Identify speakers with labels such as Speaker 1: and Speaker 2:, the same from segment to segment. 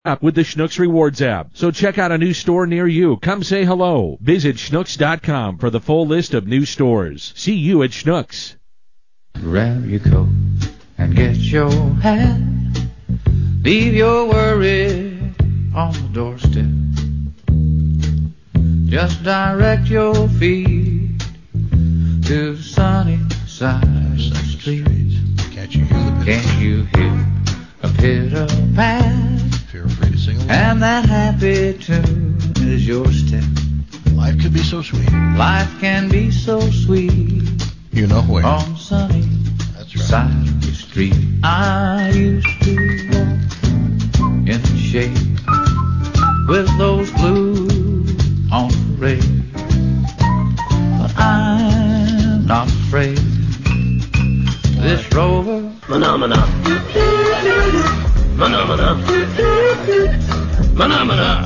Speaker 1: with the Schnucks Rewards app. So check out a new store near you. Come say hello. Visit Schnucks.com for the full list of new stores. See you at Schnucks.
Speaker 2: Grab your coat and get your hat. Leave your worries on the doorstep. Just direct your feet to the sunny side of the street.
Speaker 3: Can't you hear the
Speaker 2: Can't you hear a pitter-pat?
Speaker 3: Feel free to sing along.
Speaker 2: And that happy tune is your step.
Speaker 3: Life could be so sweet.
Speaker 2: Life can be so sweet.
Speaker 3: You know where.
Speaker 2: On sunny
Speaker 3: That's right.
Speaker 2: side of the street. I used to walk in the shade with those blues on parade. But I'm not afraid. This rover
Speaker 4: Phenomena. Phenomena. Phenomena.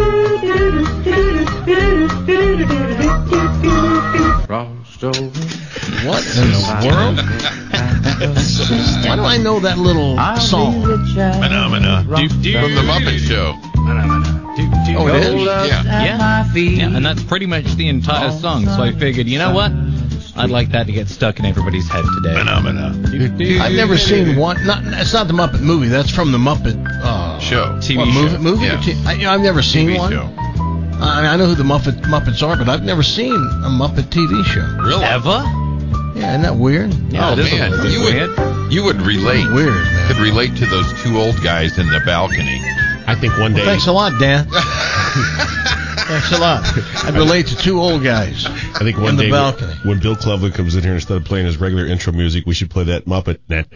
Speaker 2: crossed over.
Speaker 3: What in the world? Why do I know that little song?
Speaker 5: Phenomena. From the Muppet Show.
Speaker 3: Oh, it is?
Speaker 6: Yeah, and that's pretty much the entire song. So I figured, you know what? I'd like that to get stuck in everybody's head today.
Speaker 5: Phenomena.
Speaker 3: I've never seen one. It's not the Muppet movie. That's from the Muppet
Speaker 5: Show.
Speaker 6: TV show.
Speaker 3: Movie?
Speaker 5: Yeah.
Speaker 3: I've never seen
Speaker 5: TV
Speaker 3: one.
Speaker 5: show.
Speaker 3: I know who the Muppets are, but I've never seen a Muppet TV show.
Speaker 5: Really?
Speaker 6: Ever?
Speaker 3: Yeah, isn't that weird?
Speaker 6: Yeah,
Speaker 5: Oh,
Speaker 6: it is a
Speaker 5: man.
Speaker 6: little bit weird.
Speaker 5: You would relate.
Speaker 3: Weird, man.
Speaker 5: Could relate to those two old guys in the balcony.
Speaker 7: I think one day.
Speaker 3: Thanks a lot, Dan. Thanks a lot. I'd relate to two old guys.
Speaker 7: I think one
Speaker 3: in the
Speaker 7: day
Speaker 3: balcony.
Speaker 7: when Bill Cleveland comes in here, instead of playing his regular intro music, we should play that Muppet.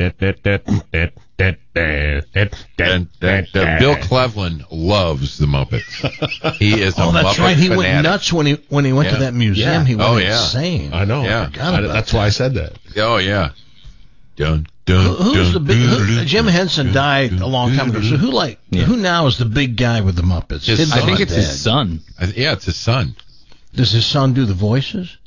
Speaker 5: Bill Cleveland loves the Muppets. He is a
Speaker 3: Oh, that's
Speaker 5: Muppet
Speaker 3: right. He
Speaker 5: fanatic.
Speaker 3: went nuts when he went to that museum.
Speaker 7: Yeah.
Speaker 3: He went
Speaker 5: Oh, yeah.
Speaker 3: insane.
Speaker 7: I know.
Speaker 5: Yeah.
Speaker 7: That's why I said that.
Speaker 5: Oh, yeah. Dun, dun,
Speaker 3: Who's the big?
Speaker 5: dun,
Speaker 3: Jim Henson died a long time ago. So who now is the big guy with the Muppets?
Speaker 5: His
Speaker 6: I think
Speaker 5: son.
Speaker 6: it's his son.
Speaker 5: Yeah, it's his son.
Speaker 3: Does his son do the voices?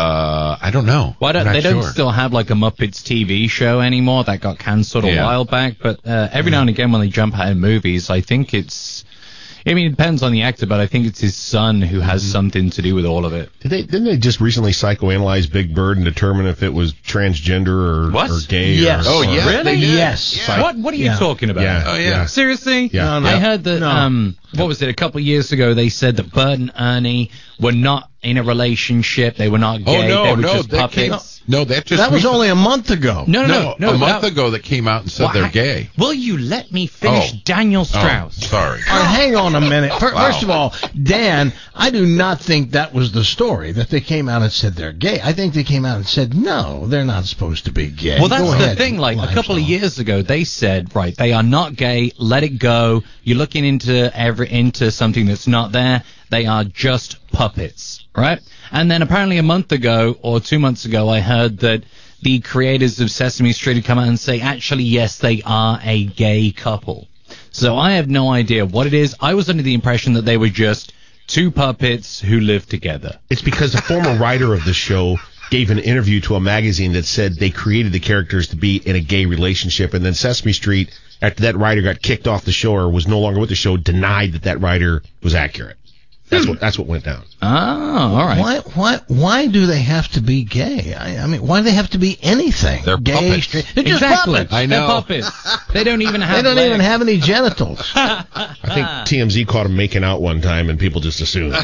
Speaker 5: I don't know.
Speaker 6: Why don't
Speaker 5: I'm
Speaker 6: they
Speaker 5: not
Speaker 6: don't
Speaker 5: sure.
Speaker 6: still have like a Muppets TV show anymore? That got cancelled a
Speaker 5: Yeah.
Speaker 6: while back. But every now and again when they jump out of movies, I think it's. I mean, it depends on the actor, but I think it's his son who has something to do with all of it.
Speaker 7: Didn't they just recently psychoanalyze Big Bird and determine if it was transgender or gay?
Speaker 3: Yes.
Speaker 5: Oh, yeah.
Speaker 6: Really?
Speaker 5: They did.
Speaker 3: Yes.
Speaker 5: Yeah.
Speaker 6: What are you
Speaker 3: Yeah.
Speaker 6: talking about?
Speaker 7: Yeah.
Speaker 5: Oh, yeah.
Speaker 6: Seriously?
Speaker 7: Yeah.
Speaker 3: No.
Speaker 6: I heard that, what was it, a couple of years ago, they said that Bert and Ernie were not in a relationship, they were not gay,
Speaker 5: Oh,
Speaker 6: they were
Speaker 5: no.
Speaker 6: just puppets.
Speaker 5: That just
Speaker 3: That was
Speaker 5: recently-
Speaker 3: only a month ago.
Speaker 6: No,
Speaker 5: a month ago that came out and said they're gay.
Speaker 6: Will you let me finish
Speaker 5: Oh.
Speaker 6: Daniel
Speaker 5: Oh,
Speaker 6: Strauss?
Speaker 5: sorry.
Speaker 3: All right, hang on a minute.
Speaker 5: Wow.
Speaker 3: First of all, Dan, I do not think that was the story, that they came out and said they're gay. I think they came out and said, no, they're not supposed to be gay.
Speaker 6: Well, that's
Speaker 3: Go
Speaker 6: the
Speaker 3: ahead,
Speaker 6: thing. Like, a couple of
Speaker 3: Limestone.
Speaker 6: years ago, they said, right, they are not gay. Let it go. You're looking into something that's not there. They are just puppets, right? And then apparently a month ago or 2 months ago, I heard that the creators of Sesame Street had come out and say, actually, yes, they are a gay couple. So I have no idea what it is. I was under the impression that they were just two puppets who lived together.
Speaker 7: It's because the former writer of the show gave an interview to a magazine that said they created the characters to be in a gay relationship, and then Sesame Street, after that writer got kicked off the show or was no longer with the show, denied that writer was accurate. That's what went down.
Speaker 6: Oh, all right.
Speaker 3: Why do they have to be gay? I mean, why do they have to be anything?
Speaker 5: They're
Speaker 3: gay,
Speaker 5: puppets.
Speaker 3: straight. They're just
Speaker 6: Exactly.
Speaker 3: puppets.
Speaker 5: I know.
Speaker 6: They're puppets. They don't even have
Speaker 3: They don't even
Speaker 6: legs.
Speaker 3: have any genitals.
Speaker 7: I think TMZ caught him making out one time, and people just assumed.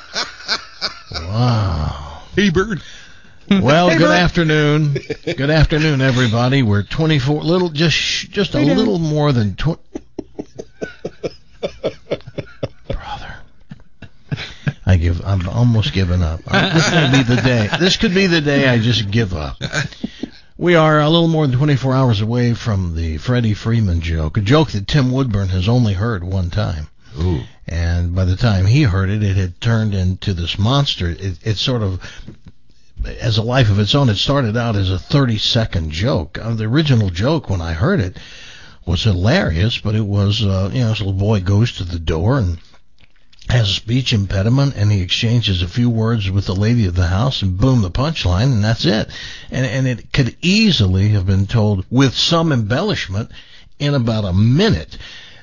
Speaker 3: Wow.
Speaker 5: Hey, Bird.
Speaker 3: Well, good afternoon. Good afternoon, everybody. We're 24, just a little more than 20. Brother. I'm almost giving up. This could be the day. This could be the day I just give up. We are a little more than 24 hours away from the Freddie Freeman joke, a joke that Tim Woodburn has only heard one time.
Speaker 5: Ooh.
Speaker 3: And by the time he heard it, it had turned into this monster. It sort of, as a life of its own, it started out as a 30-second joke. The original joke, when I heard it, was hilarious, but it was, this little boy goes to the door and has a speech impediment, and he exchanges a few words with the lady of the house, and boom, the punchline, and that's it. And it could easily have been told with some embellishment in about a minute.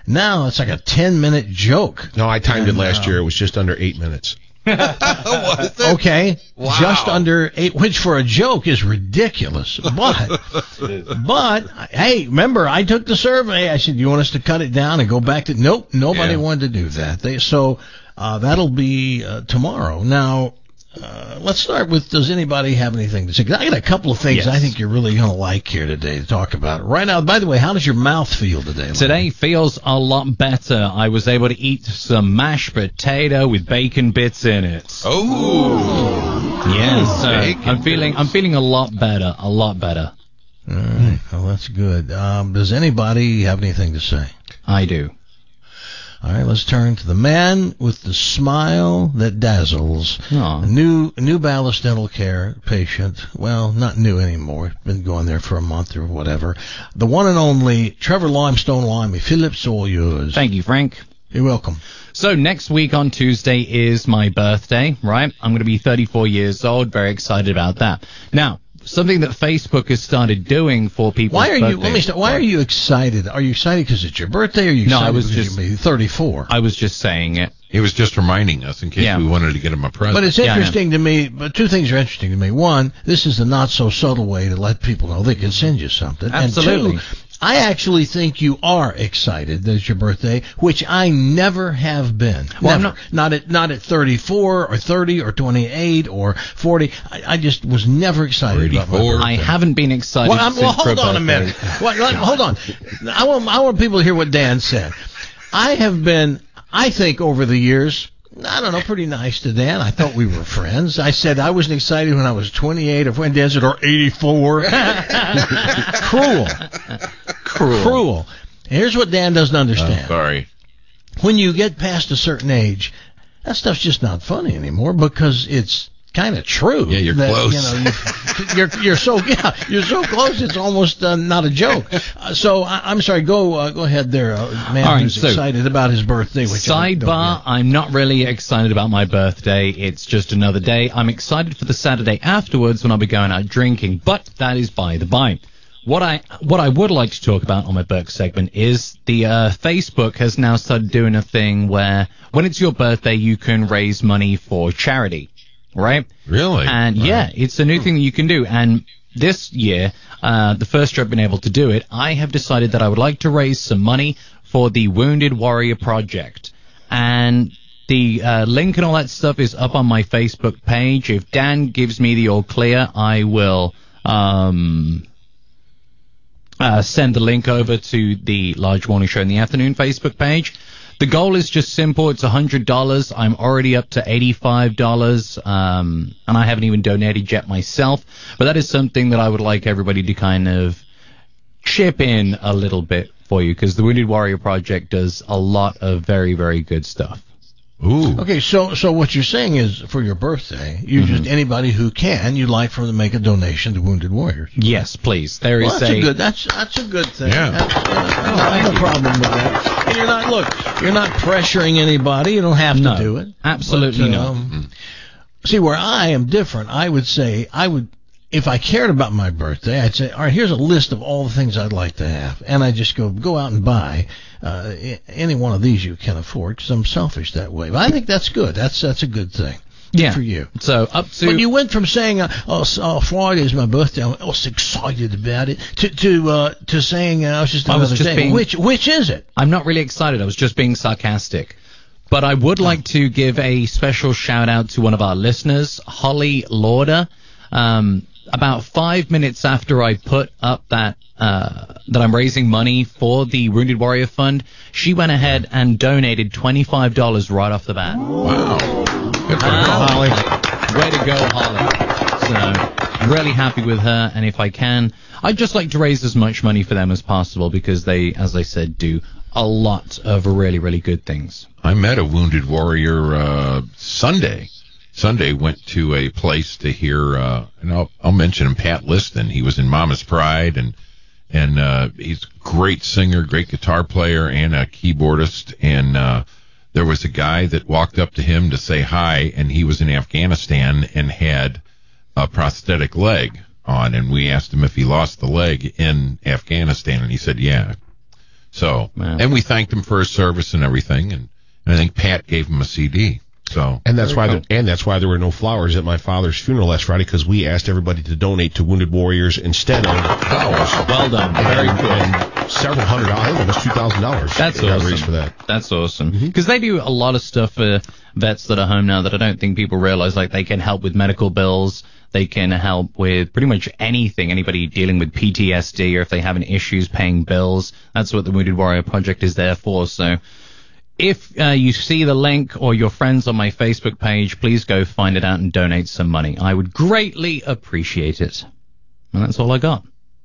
Speaker 3: Now it's like a 10-minute joke.
Speaker 7: No, I timed it last year. It was just under 8 minutes.
Speaker 5: Was it?
Speaker 3: Okay,
Speaker 5: Wow.
Speaker 3: just under 8, which for a joke is ridiculous. But hey, remember, I took the survey. I said, "You want us to cut it down and go back to?" Nope, nobody
Speaker 5: Yeah.
Speaker 3: wanted to do that. That'll be tomorrow. Now, let's start with, does anybody have anything to say? 'Cause I got a couple of things
Speaker 6: Yes.
Speaker 3: I think you're really going to like here today to talk about. Right now, by the way, how does your mouth feel today?
Speaker 6: Today feels a lot better. I was able to eat some mashed potato with bacon bits in it.
Speaker 5: Oh.
Speaker 6: Yes,
Speaker 5: Bacon
Speaker 6: I'm feeling a lot better.
Speaker 3: All right, well, that's good. Does anybody have anything to say?
Speaker 6: I do.
Speaker 3: All right, let's turn to the man with the smile that dazzles.
Speaker 6: Aw.
Speaker 3: A new Ballas Dental Care patient. Well, not new anymore. Been going there for a month or whatever. The one and only Trevor Limestone Limey. Phillips, all yours.
Speaker 6: Thank you, Frank.
Speaker 3: You're welcome.
Speaker 6: So next week on Tuesday is my birthday, right? I'm going to be 34 years old. Very excited about that. Now, something that Facebook has started doing for people.
Speaker 3: Why are you excited? Are you excited because it's your birthday, or are you
Speaker 6: No,
Speaker 3: excited
Speaker 6: I was
Speaker 3: because
Speaker 6: just-
Speaker 3: you're maybe 34?
Speaker 6: I was just saying it.
Speaker 5: He was just reminding us in case
Speaker 6: Yeah.
Speaker 5: we wanted to get him a present.
Speaker 3: But it's
Speaker 6: Yeah, I know.
Speaker 3: interesting to me, but two things are interesting to me. One, this is the not so subtle way to let people know they can send you something.
Speaker 6: Absolutely.
Speaker 3: And two, I actually think you are excited that it's your birthday, which I never have been.
Speaker 6: Well,
Speaker 3: Never. Not at 34 or 30 or 28 or 40. I just was never excited about my
Speaker 5: 84.
Speaker 3: birthday.
Speaker 6: I haven't been excited
Speaker 3: Well,
Speaker 6: since
Speaker 3: hold on a
Speaker 6: birthday.
Speaker 3: minute. Hold on. I want people to hear what Dan said. I have been, I think, over the years, I don't know, pretty nice to Dan. I thought we were friends. I said I wasn't excited when I was 28 or when Dan said, or 84. Cruel. Here's what Dan doesn't understand.
Speaker 5: Sorry.
Speaker 3: When you get past a certain age, that stuff's just not funny anymore because it's kind of true.
Speaker 5: Yeah, you're
Speaker 3: that,
Speaker 5: close.
Speaker 3: You're so close. It's almost not a joke. So I'm sorry. Go ahead there, man.
Speaker 6: All right,
Speaker 3: who's
Speaker 6: so,
Speaker 3: excited about his birthday. Which I don't
Speaker 6: Sidebar,
Speaker 3: get.
Speaker 6: I'm not really excited about my birthday. It's just another day. I'm excited for the Saturday afterwards when I'll be going out drinking, but that is by the by. What I would like to talk about on my Burke segment is the Facebook has now started doing a thing where when it's your birthday, you can raise money for charity, right?
Speaker 5: Really?
Speaker 6: And yeah, it's a new thing that you can do. And this year, the first year I've been able to do it, I have decided that I would like to raise some money for the Wounded Warrior Project. And the link and all that stuff is up on my Facebook page. If Dan gives me the all clear, I will send the link over to the Large Morning Show in the Afternoon Facebook page. The goal is just simple. It's $100. I'm already up to $85, and I haven't even donated yet myself. But that is something that I would like everybody to kind of chip in a little bit for you, because the Wounded Warrior Project does a lot of very, very good stuff.
Speaker 5: Ooh.
Speaker 3: Okay, so what you're saying is for your birthday, you
Speaker 6: Mm-hmm.
Speaker 3: just anybody who can, you'd like for them to make a donation to Wounded Warriors.
Speaker 6: Yes, please. There
Speaker 3: Well,
Speaker 6: is
Speaker 3: that's a good thing.
Speaker 5: Yeah.
Speaker 3: I have no problem with that. And you're not pressuring anybody. You don't have to
Speaker 6: No,
Speaker 3: do it.
Speaker 6: absolutely not.
Speaker 3: See, where I am different, I would say if I cared about my birthday, I'd say, all right, here's a list of all the things I'd like to have, and I just go out and buy any one of these you can afford, because I'm selfish that way. But I think that's good. That's a good thing.
Speaker 6: Yeah.
Speaker 3: For you.
Speaker 6: So up to...
Speaker 3: But you went from saying, Friday is my birthday, I was excited about it, to saying, I was just saying,
Speaker 6: being-
Speaker 3: which is it?
Speaker 6: I'm not really excited. I was just being sarcastic. But I would like to give a special shout out to one of our listeners, Holly Lauder. About 5 minutes after I put up that I'm raising money for the Wounded Warrior Fund, she went ahead and donated $25 right off the bat.
Speaker 5: Wow. Good for her.
Speaker 3: Holly.
Speaker 6: Way to go, Holly. So, really happy with her, and if I can, I'd just like to raise as much money for them as possible, because they, as I said, do a lot of really, really good things.
Speaker 5: I met a Wounded Warrior Sunday. Sunday went to a place to hear, and I'll mention him, Pat Liston. He was in Mama's Pride, and he's a great singer, great guitar player, and a keyboardist. And there was a guy that walked up to him to say hi, and he was in Afghanistan and had a prosthetic leg on. And we asked him if he lost the leg in Afghanistan, and he said, yeah. So,
Speaker 6: Wow.
Speaker 5: and we thanked him for his service and everything, and I think Pat gave him a CD. So,
Speaker 7: And that's why there were no flowers at my father's funeral last Friday, because we asked everybody to donate to Wounded Warriors instead of flowers.
Speaker 6: Well done. Very cool.
Speaker 7: And several $100. I think it was $2,000.
Speaker 6: That's
Speaker 7: got
Speaker 6: awesome.
Speaker 7: raised for that.
Speaker 6: That's awesome. Because they do a lot of stuff for vets that are home now that I don't think people realize. Like, they can help with medical bills. They can help with pretty much anything. Anybody dealing with PTSD, or if they have any issues paying bills. That's what the Wounded Warrior Project is there for. So if you see the link or your friends on my Facebook page, please go find it out and donate some money. I would greatly appreciate it. And that's all I got.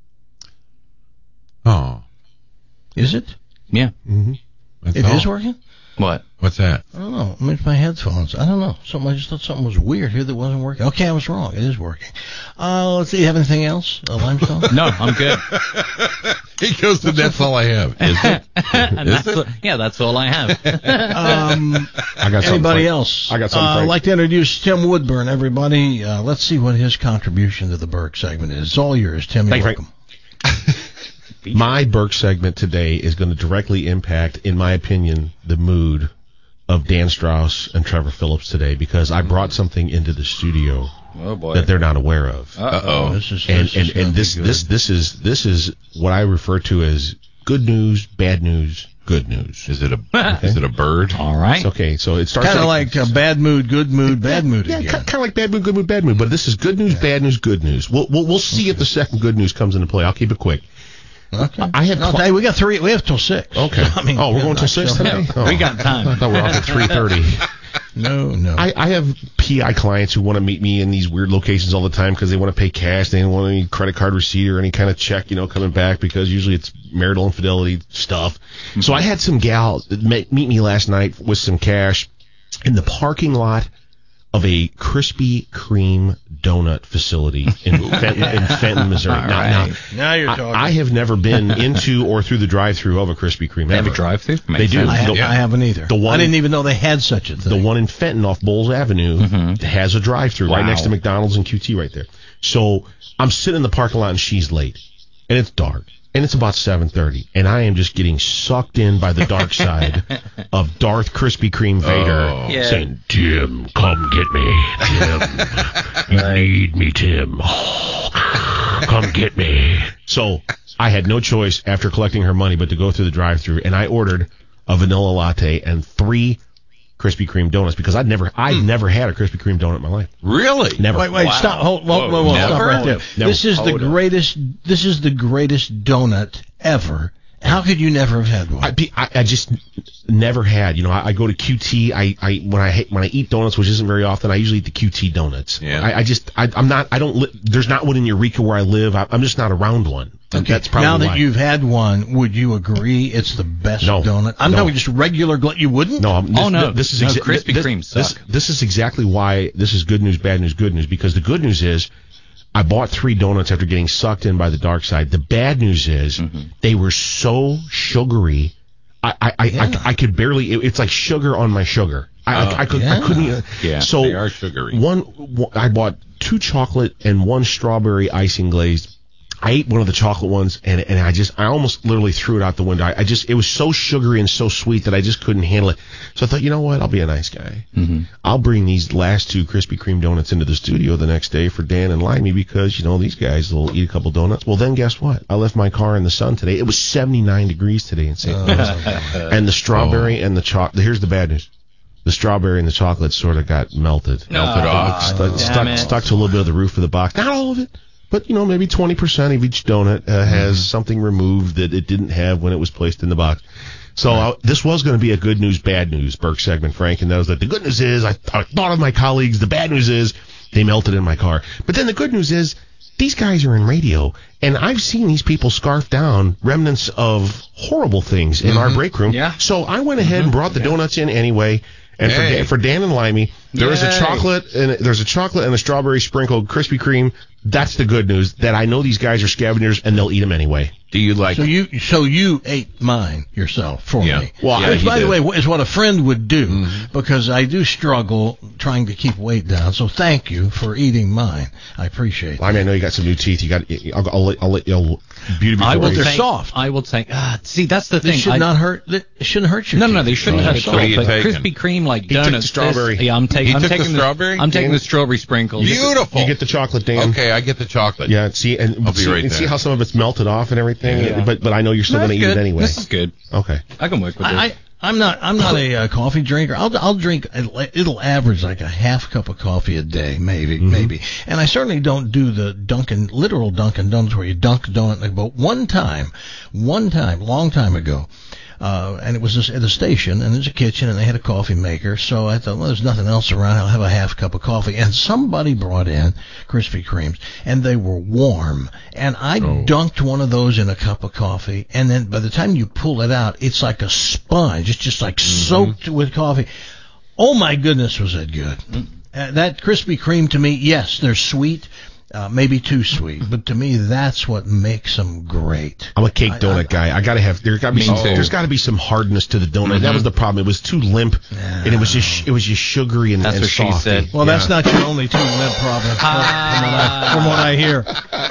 Speaker 5: oh,
Speaker 3: Is it?
Speaker 6: Yeah.
Speaker 5: that's
Speaker 3: It
Speaker 5: all.
Speaker 3: is working?
Speaker 6: What?
Speaker 5: What's that?
Speaker 3: I don't know. Maybe my headphones. I don't know. I just thought something was weird here that wasn't working. Okay, I was wrong. It is working. Let's see. You have anything else? Limestone?
Speaker 6: No, I'm good.
Speaker 5: He goes, that's all I have. Is it?
Speaker 6: And that's all I have.
Speaker 7: I got something.
Speaker 3: Anybody
Speaker 7: Frank.
Speaker 3: else?
Speaker 7: I got something.
Speaker 3: I'd
Speaker 7: Frank.
Speaker 3: like to introduce Tim Woodburn, everybody. Let's see what his contribution to the Burke segment is. It's all yours, Tim. You're
Speaker 7: Thank you,
Speaker 3: welcome.
Speaker 7: My Burke segment today is going to directly impact, in my opinion, the mood of Dan Strauss and Trevor Phillips today, because I brought something into the studio
Speaker 6: Oh boy.
Speaker 7: that they're not aware of.
Speaker 5: Uh-oh.
Speaker 3: This is
Speaker 7: And
Speaker 3: gonna
Speaker 7: this
Speaker 3: be good.
Speaker 7: this is what I refer to as good news, bad news, good news.
Speaker 5: Is it a bird?
Speaker 6: All right.
Speaker 7: Okay, so it starts
Speaker 3: kind of like bad mood, good mood, bad mood
Speaker 7: yeah,
Speaker 3: again.
Speaker 7: kind of like bad mood, good mood, bad mood. But this is good news, bad news, good news. We'll see if the second good news comes into play. I'll keep it quick.
Speaker 3: Okay.
Speaker 7: I have
Speaker 3: Hey, we got 3. We have till 6.
Speaker 7: Okay.
Speaker 3: I mean,
Speaker 7: we're going till 6 today. Oh.
Speaker 6: We got time.
Speaker 7: I thought we were off at 3:30.
Speaker 3: No.
Speaker 7: I have PI clients who want to meet me in these weird locations all the time because they want to pay cash. They don't want any credit card receipt or any kind of check, coming back, because usually it's marital infidelity stuff. So I had some gal meet me last night with some cash in the parking lot of a Krispy Kreme donut facility in Fenton, Missouri.
Speaker 3: Now you're talking.
Speaker 7: I have never been into or through the drive-thru of a Krispy Kreme.
Speaker 6: They have
Speaker 7: ever.
Speaker 6: a drive-through?
Speaker 7: They do.
Speaker 3: I haven't either.
Speaker 7: The one-
Speaker 3: I didn't even know they had such a thing.
Speaker 7: The one in Fenton off Bowles Avenue has a drive-thru right next to McDonald's and QT right there. So I'm sitting in the parking lot and she's late, and it's dark, and it's about 7:30, and I am just getting sucked in by the dark side of Darth Krispy Kreme Vader
Speaker 6: Yeah.
Speaker 7: saying, "Tim, come get me. Tim, you need me, Tim. Come get me." So I had no choice after collecting her money but to go through the drive-thru, and I ordered a vanilla latte and 3 Krispy Kreme donuts, because I'd never had a Krispy Kreme donut in my life.
Speaker 5: Really?
Speaker 7: Never.
Speaker 3: Wait, stop. Hold,
Speaker 5: Whoa,
Speaker 3: stop
Speaker 5: never?
Speaker 3: right there.
Speaker 7: Never.
Speaker 3: This is the greatest. This is the greatest donut ever. How could you never have had one?
Speaker 7: I just never had. I go to QT. When I eat donuts, which isn't very often, I usually eat the QT donuts.
Speaker 5: Yeah.
Speaker 7: There's not one in Eureka where I live. I'm just not around one.
Speaker 3: Okay.
Speaker 7: That's probably
Speaker 3: now that
Speaker 7: why.
Speaker 3: you've had one, would you agree it's the best
Speaker 7: No.
Speaker 3: donut? I'm
Speaker 7: No.
Speaker 3: talking just regular. You wouldn't?
Speaker 7: No, this is
Speaker 6: Krispy Kreme suck.
Speaker 7: This is exactly why this is good news, bad news, good news. Because the good news is, I bought 3 donuts after getting sucked in by the dark side. The bad news is, they were so sugary. I could barely. It's like sugar on my sugar. I couldn't.
Speaker 5: Yeah,
Speaker 7: So
Speaker 5: they are sugary.
Speaker 7: I bought 2 chocolate and 1 strawberry icing glazed. I ate one of the chocolate ones, and I almost literally threw it out the window. It was so sugary and so sweet that I just couldn't handle it. So I thought, you know what? I'll be a nice guy. I'll bring these last 2 Krispy Kreme donuts into the studio the next day for Dan and Limey, because, these guys will eat a couple donuts. Well, then guess what? I left my car in the sun today. It was 79 degrees today in St. Louis. And the strawberry and the chocolate. Here's the bad news. The strawberry and the chocolate sort of got melted.
Speaker 5: Melted off.
Speaker 7: Stuck to a little bit of the roof of the box. Not all of it. But, maybe 20% of each donut has something removed that it didn't have when it was placed in the box. So this was going to be a good news, bad news Burke segment, Frank. And that was that the good news is I thought of my colleagues. The bad news is they melted in my car. But then the good news is these guys are in radio. And I've seen these people scarf down remnants of horrible things in our break room.
Speaker 6: Yeah.
Speaker 7: So I went ahead and brought the donuts in anyway. And
Speaker 5: Hey.
Speaker 7: for Dan and Limey, there's a
Speaker 5: Yay.
Speaker 7: chocolate and a strawberry sprinkled Krispy Kreme. That's the good news, that I know these guys are scavengers and they'll eat them anyway.
Speaker 5: Do you like?
Speaker 3: So you ate mine yourself for
Speaker 5: Yeah.
Speaker 3: me.
Speaker 7: Well,
Speaker 5: Yeah,
Speaker 3: Which,
Speaker 5: he
Speaker 3: by the
Speaker 5: did.
Speaker 3: way, is what a friend would do, because I do struggle trying to keep weight down. So thank you for eating mine. I appreciate it.
Speaker 7: I mean, I know you got some new teeth. I'll let you. Beauty
Speaker 6: I will
Speaker 7: before
Speaker 3: they're
Speaker 6: take,
Speaker 3: soft.
Speaker 6: I will take. See, that's the
Speaker 3: They
Speaker 6: thing.
Speaker 3: should not hurt. It shouldn't hurt you.
Speaker 6: No, they shouldn't have
Speaker 5: What
Speaker 6: salt.
Speaker 5: are you
Speaker 6: But
Speaker 5: taking?
Speaker 6: Krispy Kreme like
Speaker 7: took the
Speaker 6: donuts.
Speaker 7: strawberry.
Speaker 6: Yeah, I'm taking.
Speaker 5: He
Speaker 6: I'm
Speaker 5: took the
Speaker 6: taking
Speaker 5: strawberry?
Speaker 6: I'm taking the strawberry sprinkles.
Speaker 5: Beautiful.
Speaker 7: You get the chocolate, Dan.
Speaker 5: Okay, I get the chocolate.
Speaker 7: Yeah, see, and
Speaker 5: I'll be
Speaker 7: see,
Speaker 5: right
Speaker 7: and see
Speaker 5: there.
Speaker 7: how some of it's melted off and everything.
Speaker 6: Yeah.
Speaker 7: But I know you're still going to eat
Speaker 6: good.
Speaker 7: it anyway.
Speaker 6: This is good.
Speaker 7: Okay.
Speaker 6: I can work with this.
Speaker 3: I'm not a coffee drinker. I'll drink. It'll average like a half cup of coffee a day, maybe. And I certainly don't do the literal Dunkin' Donuts where you dunk a donut. But one time, long time ago, and it was just at a station, and there's a kitchen, and they had a coffee maker. So I thought, well, there's nothing else around. I'll have a half cup of coffee. And somebody brought in Krispy Kremes, and they were warm. And I dunked one of those in a cup of coffee, and then by the time you pull it out, it's like a sponge. It's just like soaked with coffee. Oh my goodness, was that good? That Krispy Kreme to me, yes, they're sweet. Maybe too sweet, but to me, that's what makes them great.
Speaker 7: I'm a cake donut guy. I gotta have. There's got to be some hardness to the donut. That was the problem. It was too limp, and it was just sugary and
Speaker 6: That's
Speaker 7: and
Speaker 6: what she
Speaker 7: softy.
Speaker 6: said.
Speaker 3: Well, that's not your only two limp problem, from what I hear.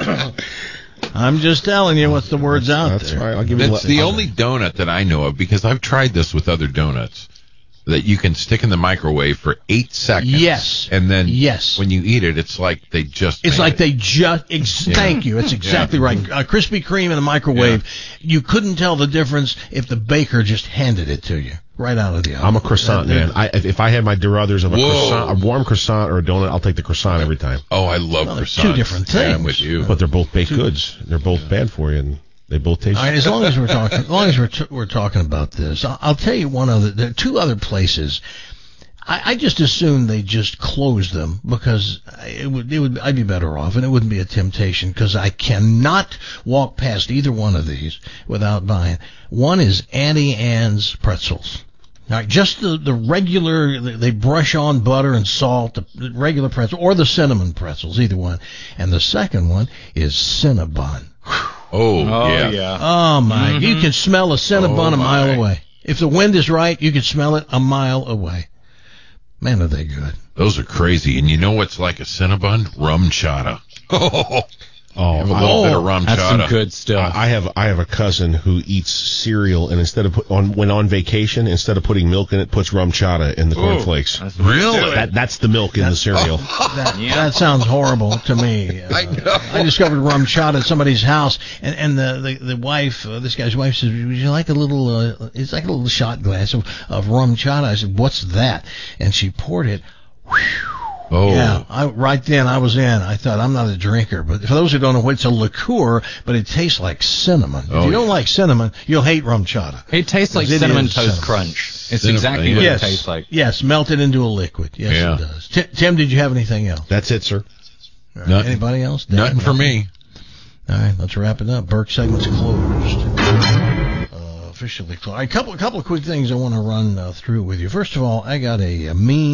Speaker 3: I'm just telling you what's the words out
Speaker 7: That's
Speaker 3: there.
Speaker 7: right. I'll give you.
Speaker 5: That's the only donut that I know of, because I've tried this with other donuts, that you can stick in the microwave for 8 seconds.
Speaker 3: Yes.
Speaker 5: And then
Speaker 3: Yes.
Speaker 5: when you eat it, it's like they just
Speaker 3: It's
Speaker 5: made
Speaker 3: like
Speaker 5: it.
Speaker 3: they just. Thank you. It's exactly right. Krispy Kreme in the microwave. You couldn't tell the difference if the baker just handed it to you right out of the oven.
Speaker 7: I'm a croissant man. If I had my druthers of
Speaker 5: Whoa.
Speaker 7: a warm croissant or a donut, I'll take the croissant every time.
Speaker 5: Oh, I love
Speaker 3: Well, they're
Speaker 5: croissants.
Speaker 3: two different
Speaker 5: Yeah, I'm
Speaker 3: things.
Speaker 5: with you.
Speaker 7: But they're both baked goods. They're both bad for you, and they both taste.
Speaker 3: All right, as long as we're talking about this, I'll tell you there are two other places. I just assumed they just closed them because I'd be better off, and it wouldn't be a temptation because I cannot walk past either one of these without buying. One is Auntie Anne's pretzels. All right, just the regular, they brush on butter and salt, the regular pretzel, or the cinnamon pretzels, either one. And the second one is Cinnabon.
Speaker 5: Oh, yeah.
Speaker 3: Oh, my. You can smell a Cinnabon
Speaker 5: Oh,
Speaker 3: a mile
Speaker 5: my.
Speaker 3: away. If the wind is right, you can smell it a mile away. Man, are they good.
Speaker 5: Those are crazy. And you know what's like a Cinnabon? Rum chata. Have a little bit of rum
Speaker 6: That's some
Speaker 5: chata.
Speaker 6: good stuff.
Speaker 7: I have a cousin who eats cereal, and instead of when on vacation, instead of putting milk in it, puts rum chata in the cornflakes.
Speaker 5: Really?
Speaker 7: That's the milk in the cereal.
Speaker 3: That sounds horrible to me.
Speaker 5: I know.
Speaker 3: I discovered rum chata at somebody's house, and the wife, this guy's wife said, "Would you like a little? It's like a little shot glass of rum chata." I said, "What's that?" And she poured it.
Speaker 5: Oh.
Speaker 3: Yeah, right then I was in. I thought, I'm not a drinker, but for those who don't know, it's a liqueur, but it tastes like cinnamon. If you don't like cinnamon, you'll hate rum chata.
Speaker 6: It tastes like
Speaker 3: It
Speaker 6: cinnamon
Speaker 3: is
Speaker 6: toast
Speaker 3: cinnamon.
Speaker 6: crunch. It's
Speaker 5: Cinnamon,
Speaker 6: exactly
Speaker 5: yeah.
Speaker 6: what
Speaker 3: Yes,
Speaker 6: it tastes like.
Speaker 3: yes, melted into a liquid. Yes,
Speaker 5: Yeah.
Speaker 3: it does. Tim, did you have anything else?
Speaker 7: That's it, sir.
Speaker 3: All right,
Speaker 5: Nothing.
Speaker 3: Anybody else? Dan?
Speaker 5: Nothing for me.
Speaker 3: All right, let's wrap it up. Burke segment's closed. Officially closed. All right, couple of quick things I want to run through with you. First of all, I got a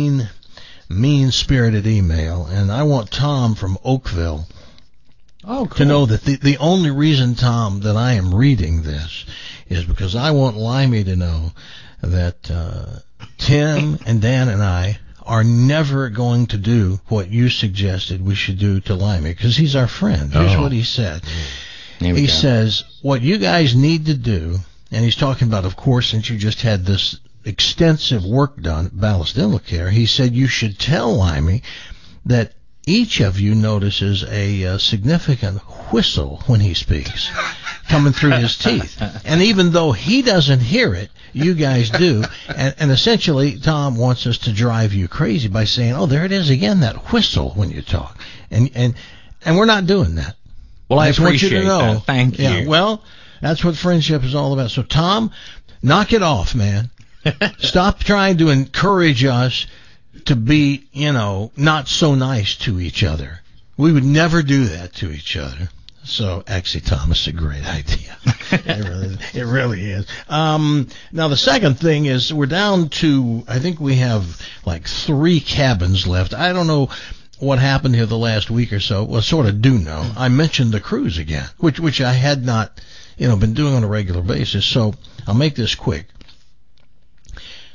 Speaker 3: mean-spirited email, and I want Tom from Oakville to know that the only reason, Tom, that I am reading this is because I want Limey to know that Tim and Dan and I are never going to do what you suggested we should do to Limey, because he's our friend. Here's what he said. He says, what you guys need to do, and he's talking about, of course, since you just had this extensive work done at Ballast Dental Care, he said you should tell Limey that each of you notices a significant whistle when he speaks coming through his teeth. And even though he doesn't hear it, you guys do. And essentially, Tom wants us to drive you crazy by saying, oh, there it is again, that whistle when you talk. And we're not doing that.
Speaker 6: Well, I
Speaker 3: just want you
Speaker 6: appreciate
Speaker 3: to know.
Speaker 6: that. Thank
Speaker 3: Yeah,
Speaker 6: you.
Speaker 3: well, that's what friendship is all about. So, Tom, knock it off, man. Stop trying to encourage us to be, not so nice to each other. We would never do that to each other. So, actually, Tom, it's a great idea. It really is. Now, the second thing is we're down to, I think we have like 3 cabins left. I don't know what happened here the last week or so. Well, sort of do know. I mentioned the cruise again, which I had not, been doing on a regular basis. So, I'll make this quick.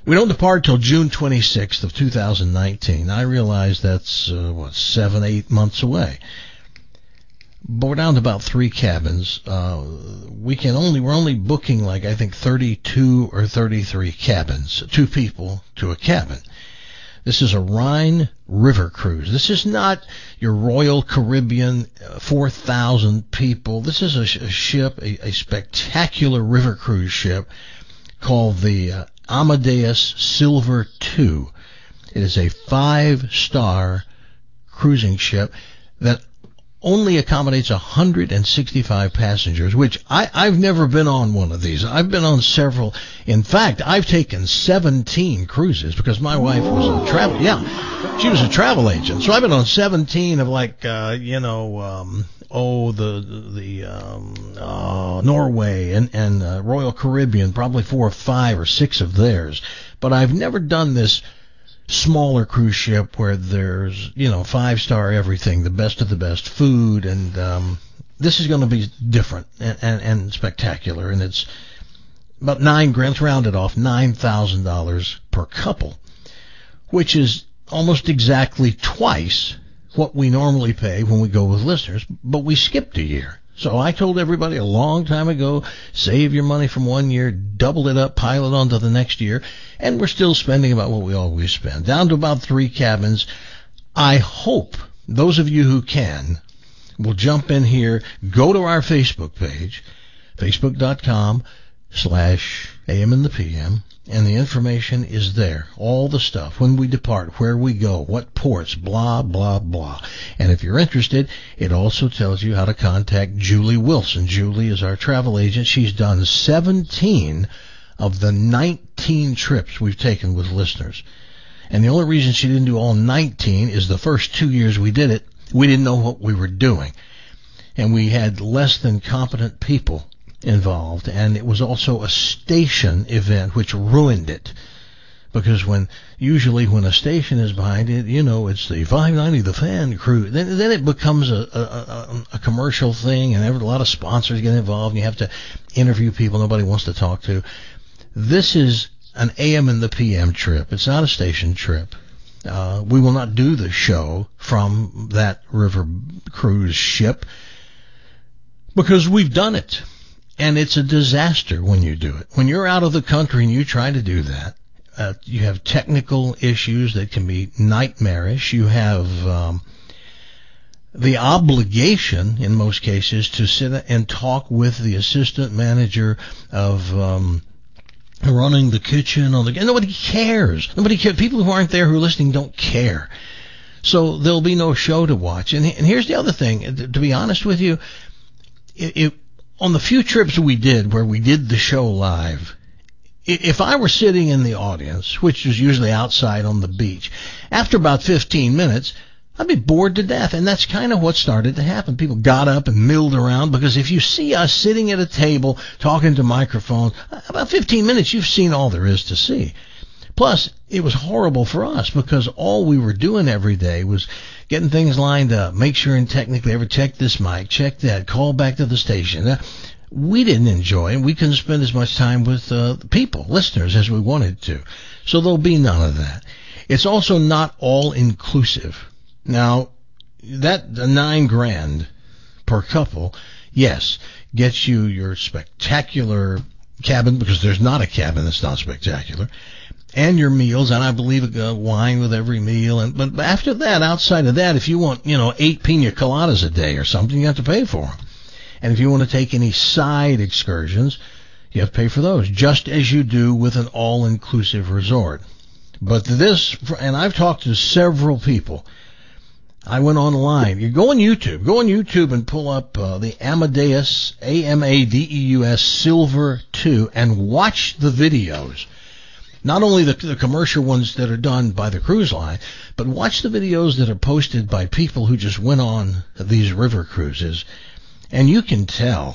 Speaker 3: We don't depart till June 26th of 2019. I realize that's, 7-8 months away. But we're down to about 3 cabins. We're only booking like, I think, 32 or 33 cabins. 2 people to a cabin. This is a Rhine River cruise. This is not your Royal Caribbean, 4,000 people. This is a ship, a spectacular river cruise ship called the Amadeus Silver II. It is a 5-star cruising ship that only accommodates 165 passengers, which I've never been on one of these. I've been on several. In fact, I've taken 17 cruises because my wife was a travel. Yeah, she was a travel agent. So I've been on 17 of Norway and Royal Caribbean, probably 4 or 5 or 6 of theirs. But I've never done this smaller cruise ship where there's 5-star everything, the best of the best food, and this is going to be different and spectacular, and it's about $9,000, let's round it off, $9,000 per couple, which is almost exactly twice what we normally pay when we go with listeners, but we skipped a year. So I told everybody a long time ago, save your money from 1 year, double it up, pile it on to the next year, and we're still spending about what we always spend, down to about 3 cabins. I hope those of you who can will jump in here, go to our Facebook page, facebook.com/AM and the PM, and the information is there. All the stuff, when we depart, where we go, what ports, blah, blah, blah. And if you're interested, it also tells you how to contact Julie Wilson. Julie is our travel agent. She's done 17 of the 19 trips we've taken with listeners. And the only reason she didn't do all 19 is the first 2 years we did it, we didn't know what we were doing. And we had less than competent people involved, and it was also a station event which ruined it, because usually when a station is behind it, it's the 590 The Fan crew, then it becomes a commercial thing, and a lot of sponsors get involved, and you have to interview people nobody wants to talk to. This is an AM and the PM trip. It's not a station trip. We will not do the show from that river cruise ship because we've done it. And it's a disaster when you do it. When you're out of the country and you try to do that, you have technical issues that can be nightmarish. You have the obligation, in most cases, to sit and talk with the assistant manager of running the kitchen. And nobody cares. Nobody cares. People who aren't there who are listening don't care. So there'll be no show to watch. And here's the other thing. To be honest with you, on the few trips we did where we did the show live, if I were sitting in the audience, which is usually outside on the beach, after about 15 minutes, I'd be bored to death. And that's kind of what started to happen. People got up and milled around, because if you see us sitting at a table talking to microphones, about 15 minutes, you've seen all there is to see. Plus, it was horrible for us because all we were doing every day was getting things lined up, make sure and technically ever check this mic, check that, call back to the station. We didn't enjoy it. We couldn't spend as much time with people, listeners, as we wanted to. So there'll be none of that. It's also not all inclusive. Now, that $9,000 per couple, yes, gets you your spectacular cabin, because there's not a cabin that's not spectacular, and your meals, and I believe wine with every meal. But after that, outside of that, if you want, 8 pina coladas a day or something, you have to pay for them. And if you want to take any side excursions, you have to pay for those, just as you do with an all-inclusive resort. But this, and I've talked to several people. I went online. You go on YouTube and pull up the Amadeus, Amadeus Silver II, and watch the videos. Not only the commercial ones that are done by the cruise line, but watch the videos that are posted by people who just went on these river cruises. And you can tell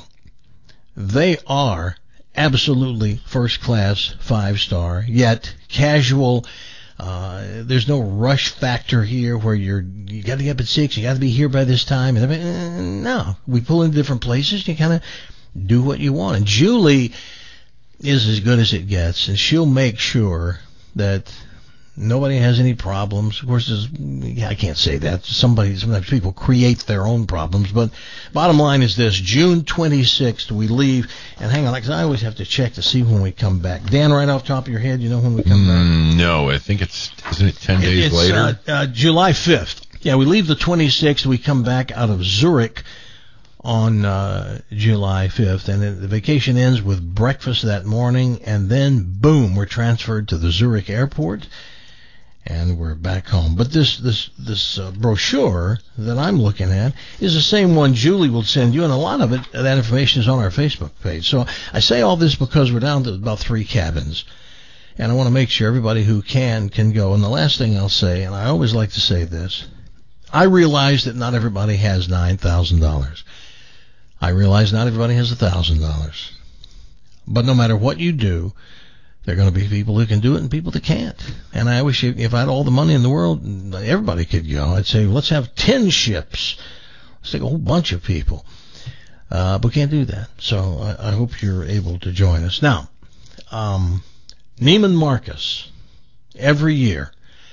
Speaker 3: they are absolutely first class, 5-star, yet casual. There's no rush factor here where you got to get up at 6, you got to be here by this time. No, we pull into different places. You kind of do what you want. And Julie is as good as it gets, and she'll make sure that nobody has any problems. Of course, I can't say that. Sometimes people create their own problems. But bottom line is this: June 26th, we leave. And hang on, because I always have to check to see when we come back. Dan, right off the top of your head, you know when we come back?
Speaker 5: No, I think isn't it 10 days later?
Speaker 3: July 5th. Yeah, we leave the 26th. We come back out of Zurich on July 5th, and the vacation ends with breakfast that morning, and then boom, we're transferred to the Zurich airport, and we're back home. But this brochure that I'm looking at is the same one Julie will send you, and a lot of it, that information is on our Facebook page. So I say all this because we're down to about 3 cabins, and I want to make sure everybody who can go. And the last thing I'll say, and I always like to say this, I realize that not everybody has $9,000. I realize not everybody has $1,000. But no matter what you do, there are going to be people who can do it and people that can't. And I wish if I had all the money in the world, everybody could go. I'd say, let's have 10 ships. Let's take a whole bunch of people. But we can't do that. So I hope you're able to join us. Now, Neiman Marcus, every year,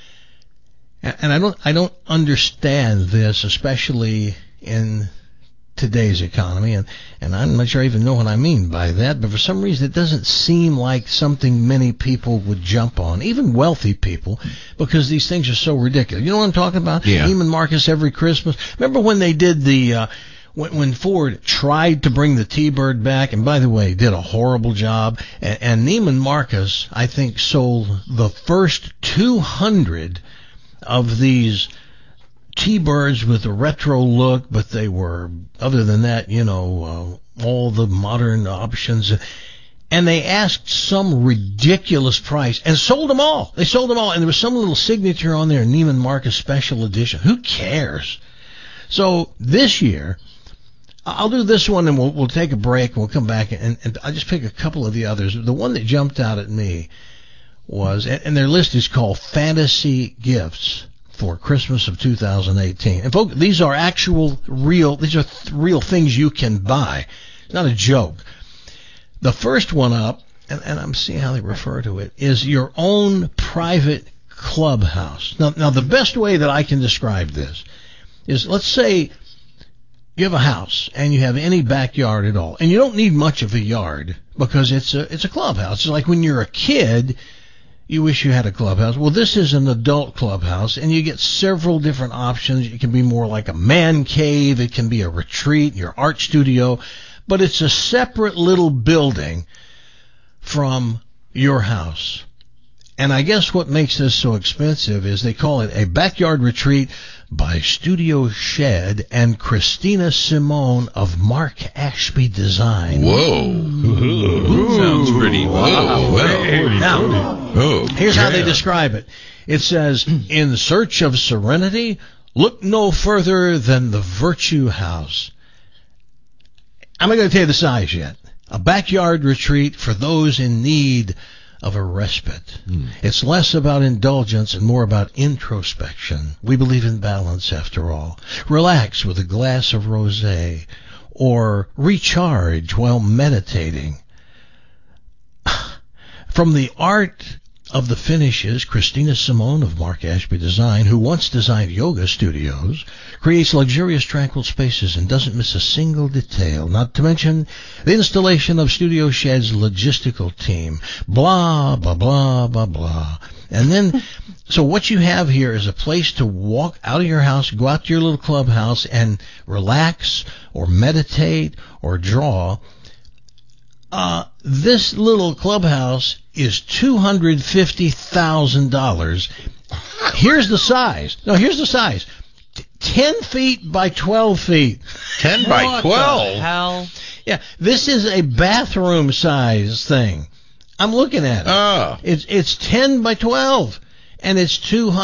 Speaker 3: and I don't understand this, especially in today's economy, and I'm not sure I even know what I mean by that, but for some reason it doesn't seem like something many people would jump on, even wealthy people, because these things are so ridiculous. You know what I'm talking about?
Speaker 5: Yeah.
Speaker 3: Neiman Marcus every Christmas. Remember when they did when Ford tried to bring the T-Bird back, and by the way, did a horrible job, and Neiman Marcus, I think, sold the first 200 of these T-Birds with a retro look, but they were, other than that, all the modern options. And they asked some ridiculous price and sold them all. They sold them all, and there was some little signature on there, Neiman Marcus Special Edition. Who cares? So this year, I'll do this one, and we'll take a break, and we'll come back, and I'll just pick a couple of the others. The one that jumped out at me was, and their list is called Fantasy Gifts for Christmas of 2018. And folks, these are real things you can buy. It's not a joke. The first one up, and I'm seeing how they refer to it, is your own private clubhouse. Now the best way that I can describe this is, let's say you have a house and you have any backyard at all, and you don't need much of a yard because it's a clubhouse. It's like when you're a kid, you wish you had a clubhouse. Well, this is an adult clubhouse, and you get several different options. It can be more like a man cave. It can be a retreat, your art studio, but it's a separate little building from your house. And I guess what makes this so expensive is they call it a backyard retreat by Studio Shed and Christina Simone of Mark Ashby Design.
Speaker 5: Whoa. Ooh. Sounds pretty. Whoa.
Speaker 3: Now, here's how they describe it. It says, in search of serenity, look no further than the Virtue House. I'm not going to tell you the size yet. A backyard retreat for those in need of a respite. It's less about indulgence and more about introspection. We believe in balance, after all. Relax with a glass of rosé, or recharge while meditating. From the art of the finishes, Christina Simone of Mark Ashby Design, who once designed yoga studios, creates luxurious, tranquil spaces and doesn't miss a single detail, not to mention the installation of Studio Shed's logistical team. Blah, blah, blah, blah, blah. And then, so what you have here is a place to walk out of your house, go out to your little clubhouse and relax or meditate or draw. This little clubhouse is $250,000. Here's the size. No, here's the size. 10 feet by 12 feet.
Speaker 5: 10 by 12?
Speaker 6: Hell.
Speaker 3: Yeah, this is a bathroom size thing. I'm looking at it.
Speaker 5: Oh.
Speaker 3: It's 10 by 12, and it's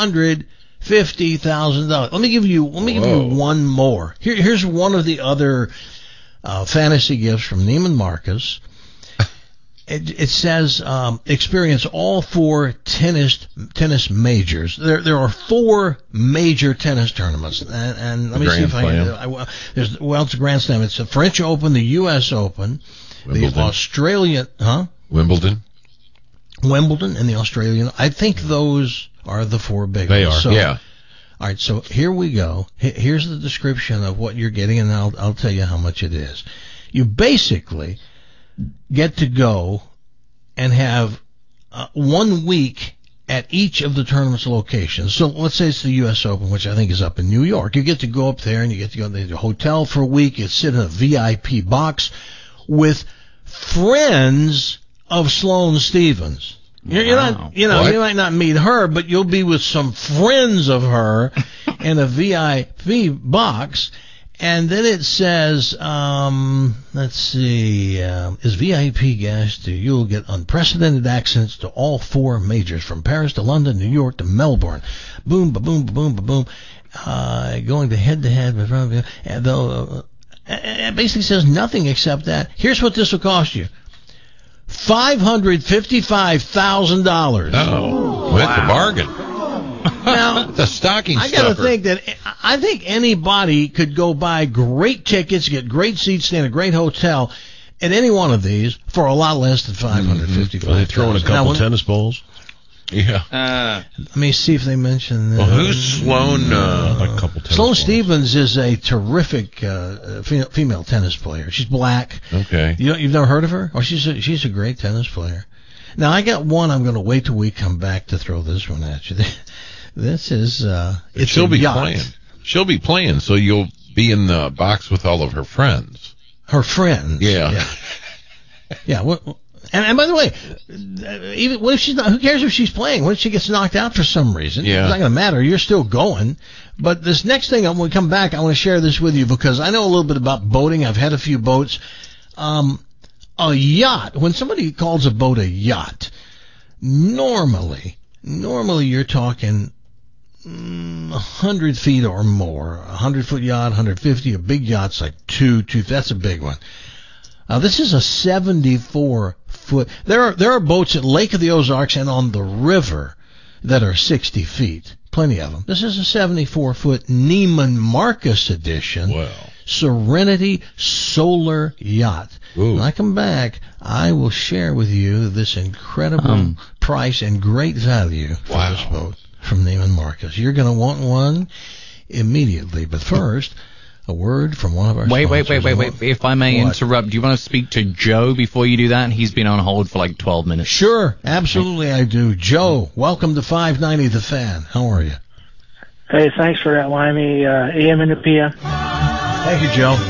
Speaker 3: $250,000. Let me give you one more. Here's one of the other fantasy gifts from Neiman Marcus. It says experience all 4 tennis majors. There are 4 major tennis tournaments, and let me see if I can. It's a Grand Slam. It's the French Open, the U.S. Open,
Speaker 5: Wimbledon.
Speaker 3: the Australian,
Speaker 5: Wimbledon.
Speaker 3: Wimbledon and the Australian. I think those are the 4 big
Speaker 7: They
Speaker 3: ones.
Speaker 7: are,
Speaker 3: So,
Speaker 5: Yeah.
Speaker 3: All right, so here we go. Here's the description of what you're getting, and I'll tell you how much it is. You basically get to go and have 1 week at each of the tournament's locations. So let's say it's the U.S. Open, which I think is up in New York. You get to go up there and you get to go to the hotel for a week. You sit in a VIP box with friends of Sloane Stephens. You're not, you might not meet her, but you'll be with some friends of her in a VIP box. And then it says, let's see, as VIP guest, you'll get unprecedented access to all 4 majors, from Paris to London, New York to Melbourne. Boom, ba-boom, ba-boom, ba-boom. Going to head-to-head. It basically says nothing except that. Here's what this will cost you. $555,000.
Speaker 5: Oh, with the bargain.
Speaker 3: Now,
Speaker 5: The stocking
Speaker 3: I
Speaker 5: stuffer.
Speaker 3: got to think that I think anybody could go buy great tickets, get great seats, stay in a great hotel at any one of these for a lot less than $555,000.
Speaker 7: Are they throwing a couple tennis balls?
Speaker 5: Yeah.
Speaker 3: Let me see if they mention
Speaker 5: Well, who's Sloane?
Speaker 7: A couple tennis
Speaker 3: Sloane
Speaker 7: balls.
Speaker 3: Stephens is a terrific female tennis player. She's black.
Speaker 5: Okay.
Speaker 3: You've never heard of her? Oh, she's a great tennis player. Now I got one. I'm going to wait till we come back to throw this one at you. This is it's
Speaker 5: She'll
Speaker 3: a
Speaker 5: be
Speaker 3: yacht.
Speaker 5: playing. She'll be playing, so you'll be in the box with all of her friends.
Speaker 3: Her friends.
Speaker 5: Yeah.
Speaker 3: Yeah. And by the way, even what if she's not? Who cares if she's playing? What if she gets knocked out for some reason?
Speaker 5: Yeah.
Speaker 3: It's not going to matter. You're still going. But this next thing, when we come back, I want to share this with you because I know a little bit about boating. I've had a few boats. A yacht. When somebody calls a boat a yacht, normally you're talking 100 feet or more. A 100-foot yacht, 150. A big yacht's like two. That's a big one. This is a 74-foot. There are boats at Lake of the Ozarks and on the river that are 60 feet. Plenty of them. This is a 74-foot Neiman Marcus edition.
Speaker 5: Well.
Speaker 3: Serenity Solar Yacht.
Speaker 5: Ooh.
Speaker 3: When I come back, I will share with you this incredible price and great value for this boat from Neiman Marcus. You're going to want one immediately. But first, a word from one of our
Speaker 6: Wait.
Speaker 3: sponsors.
Speaker 6: If I may
Speaker 3: What?
Speaker 6: interrupt, do you want to speak to Joe before you do that? He's been on hold for like 12 minutes.
Speaker 3: Sure, absolutely I do. Joe, welcome to 590 The Fan. How are you?
Speaker 4: Hey, thanks for that, Limey. AM and the PM.
Speaker 3: Thank you, Joe.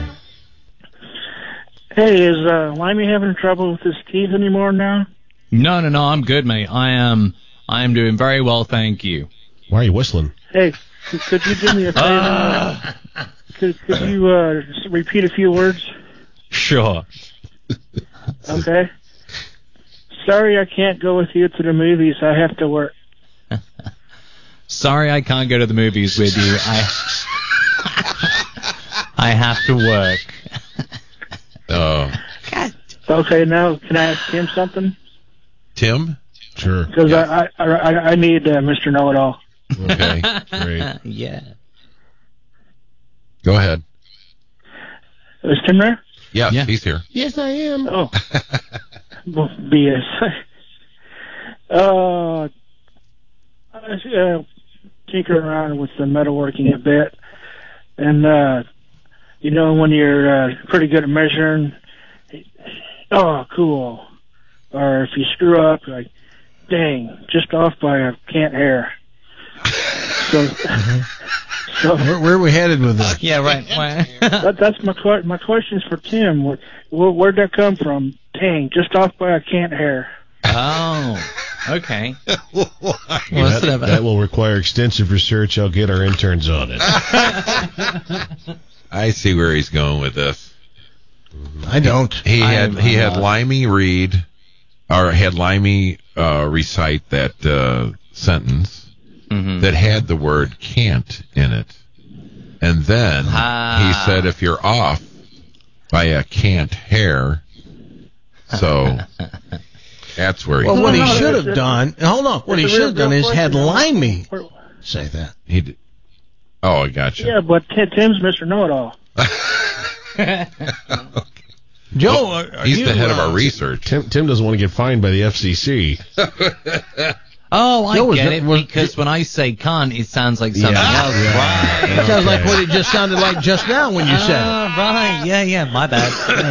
Speaker 4: Hey, is Limey having trouble with his teeth anymore now?
Speaker 6: No, I'm good, mate. I am doing very well, thank you.
Speaker 7: Why are you whistling?
Speaker 4: Hey, could you do me a favor? Could you just repeat a few words?
Speaker 6: Sure.
Speaker 4: Okay. Sorry I can't go with you to the movies. I have to work.
Speaker 6: Sorry I can't go to the movies with you. I have to work.
Speaker 4: Okay, now can I ask Tim something?
Speaker 5: Tim?
Speaker 7: Sure.
Speaker 4: Because I need Mr. Know-It-All.
Speaker 5: Okay.
Speaker 7: Great.
Speaker 6: Yeah.
Speaker 5: Go ahead.
Speaker 4: Is Tim there?
Speaker 5: Yes,
Speaker 6: Yeah.
Speaker 5: he's here.
Speaker 7: Yes, I am.
Speaker 4: Oh. Well, BS. I was tinkering around with the metalworking a bit. And, when you're pretty good at measuring, oh, cool. Or if you screw up, like, dang, just off by a cant hair. So
Speaker 3: Where are we headed with this?
Speaker 6: Yeah, right.
Speaker 4: that's my question's for Tim. Where'd that come from? Dang, just off by a cant hair.
Speaker 6: Oh, okay.
Speaker 7: That will require extensive research. I'll get our interns on it.
Speaker 5: I see where he's going with this.
Speaker 3: I don't.
Speaker 5: He had Limey read, or had Limey recite that sentence that had the word can't in it. And then he said, if you're off by a can't hair, so that's where he
Speaker 3: Well, what he
Speaker 4: No,
Speaker 3: should
Speaker 4: it's-
Speaker 3: have done, hold on, what he
Speaker 4: it's a
Speaker 3: should have done
Speaker 4: real
Speaker 3: is had
Speaker 4: question.
Speaker 3: Limey say that.
Speaker 5: He did. Oh, I gotcha.
Speaker 4: Yeah, but Tim's Mr. Know-It-All.
Speaker 3: Joe, are
Speaker 5: He's
Speaker 3: you,
Speaker 5: the head of our research.
Speaker 7: Tim doesn't want to get fined by the FCC.
Speaker 6: Oh, I
Speaker 3: Joe,
Speaker 6: get it, because when I say can't, it sounds like something else. Right.
Speaker 3: It sounds like what it just sounded like just now when you said it.
Speaker 6: Right. Yeah, my bad.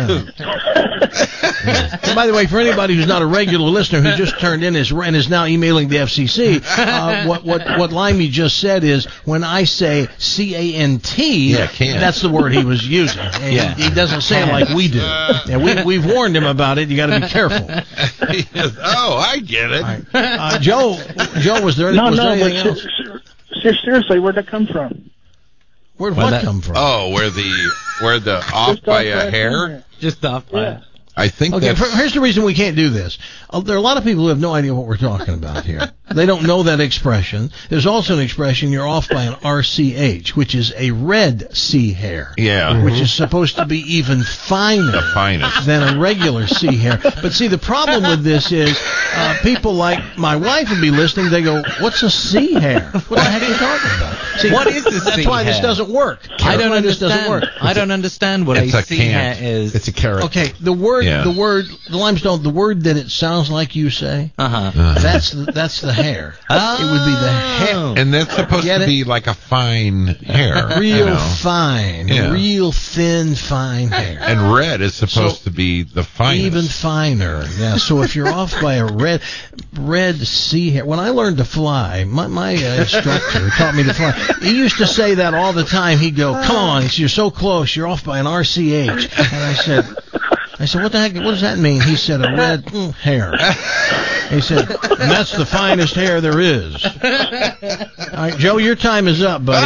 Speaker 3: And by the way, for anybody who's not a regular listener who just turned in and is now emailing the FCC, what Limey just said is when I say C-A-N-T, that's the word he was using. And he doesn't say it like we do. And we've warned him about it. You got to be careful.
Speaker 5: Oh, I get it.
Speaker 3: Right. Joe, was there anything else?
Speaker 4: Seriously, where'd that come from?
Speaker 3: Where'd what come from?
Speaker 5: Oh, where the off by a hair?
Speaker 6: Just off by a...
Speaker 5: I think
Speaker 3: okay, here's the reason we can't do this. There are a lot of people who have no idea what we're talking about here. They don't know that expression. There's also an expression, you're off by an RCH, which is a red C hair.
Speaker 5: Yeah.
Speaker 3: Which is supposed to be even finer than a regular C hair. But see, the problem with this is people like my wife would be listening. They go, what's a C hair? What the heck are you talking about? See,
Speaker 6: what is the C hair?
Speaker 3: That's why this doesn't work.
Speaker 6: I don't understand.
Speaker 3: This doesn't work.
Speaker 6: I don't understand what a C hair is.
Speaker 7: It's a carrot.
Speaker 3: Okay, the word, the limestone, the word that it sounds like you say, that's the hair.
Speaker 6: Oh.
Speaker 3: It would be the hair.
Speaker 5: And that's supposed to be like a fine hair.
Speaker 3: Real fine.
Speaker 5: Yeah.
Speaker 3: Real thin, fine hair.
Speaker 5: And red is supposed to be the finest.
Speaker 3: Even finer. Yeah, so if you're off by a red C hair. When I learned to fly, my instructor who taught me to fly, he used to say that all the time. He'd go, come on, you're so close, you're off by an RCH. And I said, what the heck, what does that mean? He said, a red hair. He said, and that's the finest hair there is. All right, Joe, your time is up, buddy.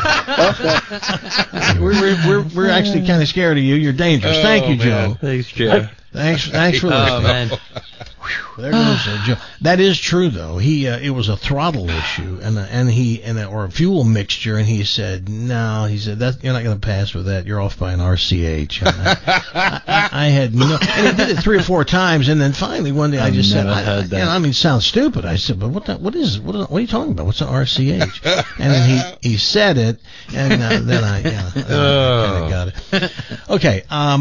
Speaker 3: we're actually kind of scared of you. You're dangerous. Thank you, Joe.
Speaker 6: Thanks, Joe.
Speaker 3: Thanks for listening.
Speaker 6: Oh, man.
Speaker 3: There goes Joe. That is true, though. It was a throttle issue or a fuel mixture, and he said, no. He said that you're not going to pass with that. You're off by an RCH. And I had no, and he did it 3 or 4 times, and then finally one day I just said, it sounds stupid. I said, but what are you talking about? What's an RCH? And then he said it, and then I kind of got it. Okay,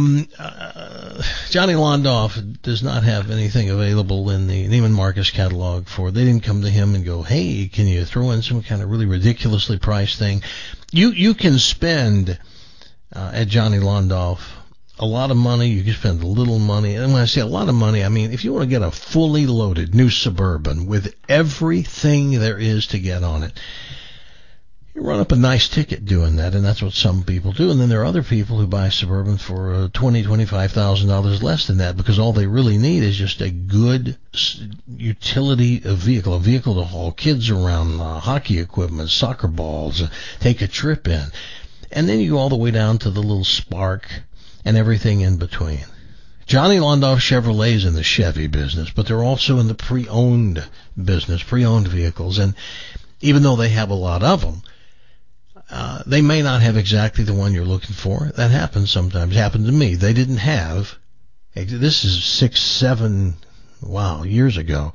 Speaker 3: Johnny Londoff does not have anything available in the Neiman Marcus catalog they didn't come to him and go, hey, can you throw in some kind of really ridiculously priced thing? You can spend at Johnny Londoff a lot of money. You can spend a little money. And when I say a lot of money, I mean if you want to get a fully loaded new Suburban with everything there is to get on it, you run up a nice ticket doing that, and that's what some people do. And then there are other people who buy Suburban for $20,000-$25,000 less than that because all they really need is just a good utility vehicle, a vehicle to haul kids around, hockey equipment, soccer balls, take a trip in. And then you go all the way down to the little Spark and everything in between. Johnny Londoff Chevrolet is in the Chevy business, but they're also in the pre-owned business, pre-owned vehicles. And even though they have a lot of them, they may not have exactly the one you're looking for. That happens sometimes. It happened to me. They didn't have. This is 6-7 years ago.